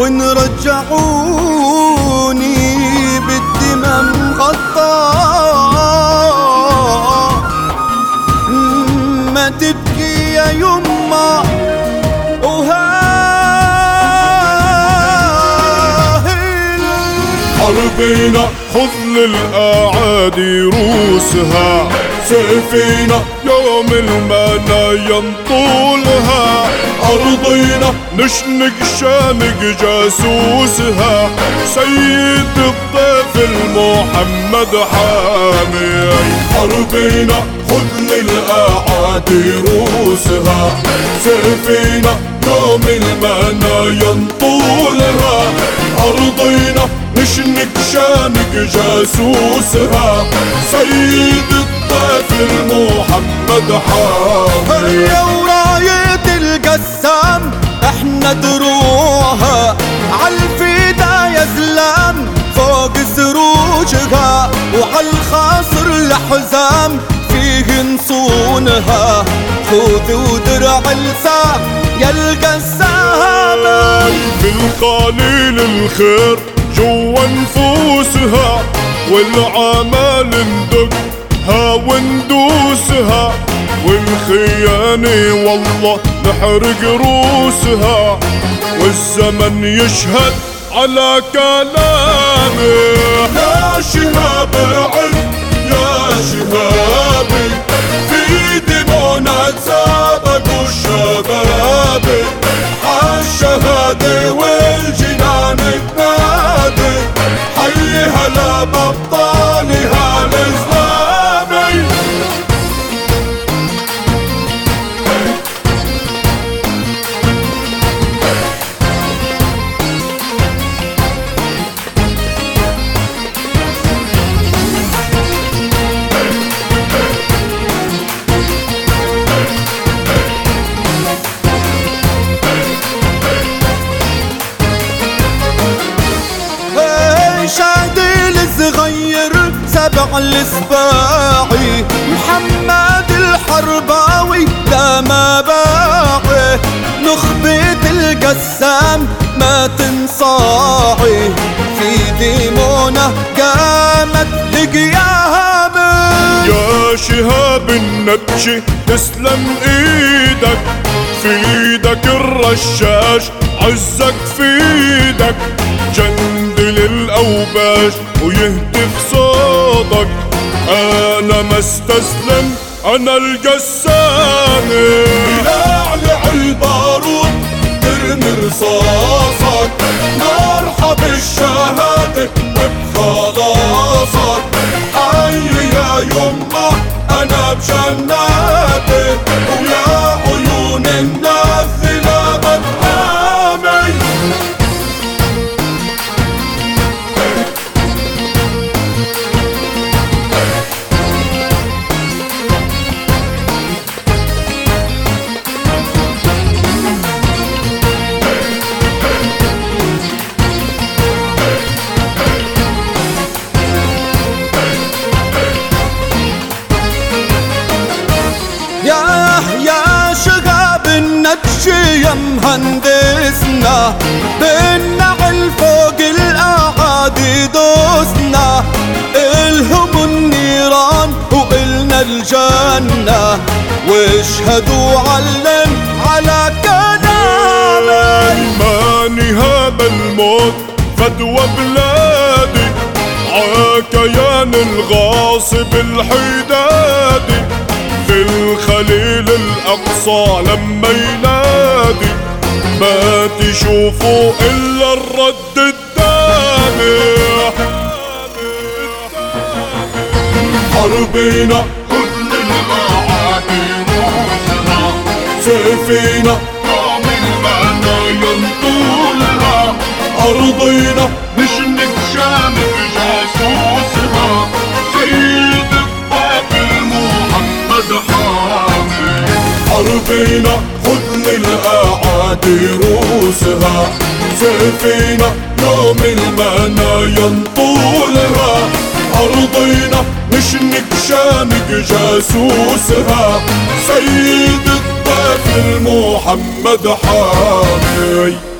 وإن رجعوني بالدمى مغطى، ما تبكي يا يما وهاهل. حربينا خذ للأعادي روسها، سيفينا يوم المنى ينطولها، أرضينا نشنق شانق جاسوسها، سيد الضيف المحمد حامي. حربينا خذ للأعادي روسها، سيفينا يوم المنى ينطولها، أرضينا نشنق شانق جاسوسها، سيد الضيف المحمد حامي. هيا وراية القسام احنا دروعها، عالفدا يا زلام فوق سروجها، وعالخاصر الحزام فيه نصونها، خذوا درع لسان يا القسام. في القليل الخير جوا نفوسها، والعمال ندقها وندوسها، والخيانة والله نحرق روسها، والزمن يشهد على كلامي. يا شهاب العلم يا شهابي، في دمونا تسابقوا الشباب، عالشهادة والجنان تنادي، حيها لبطالها الإسلامي. شادي الصغير سبع السباعي، محمد الحرباوي لا ما باعي، نخبة القسام ما تنصاعي، في ديمونة قامت لقيامة. يا شهاب النبشي تسلم ايدك، في ايدك الرشاش عزك في ايدك، جند للأوباش ويهتف صوتك، أنا ما استسلم أنا القسامي. يلعلع البارود ترمي رصاصك، مرحب الشهادة بخلاصك، حي يا يمه أنا بجناتي، ويا عيون الناس لا بتحامي. يا شغاب النبشي يا مهندسنا، بالنعل فوق الأعادي دوسنا، إلهم النيران وإلنا الجنة، واشهدوا علم على كلامي. ماني هذا الموت فدوى بلادي، عكيان الغاصب الحدادي، في الخليل الأقصى لما ينادي، ما تشوفوا إلا الرد الدامي. حربينا خذ للأعادي روسها، سيفينا طعم المعنى ينطولها، أرضينا نشنق شامك جاسوسها، سيد الضيف المحمد حامي. حربينا خذ للأعادي روسها، سيفينا يوم المنى ينطولها، أرضينا نشنق شانق جاسوسها، سيد الضيف المحمد حامي.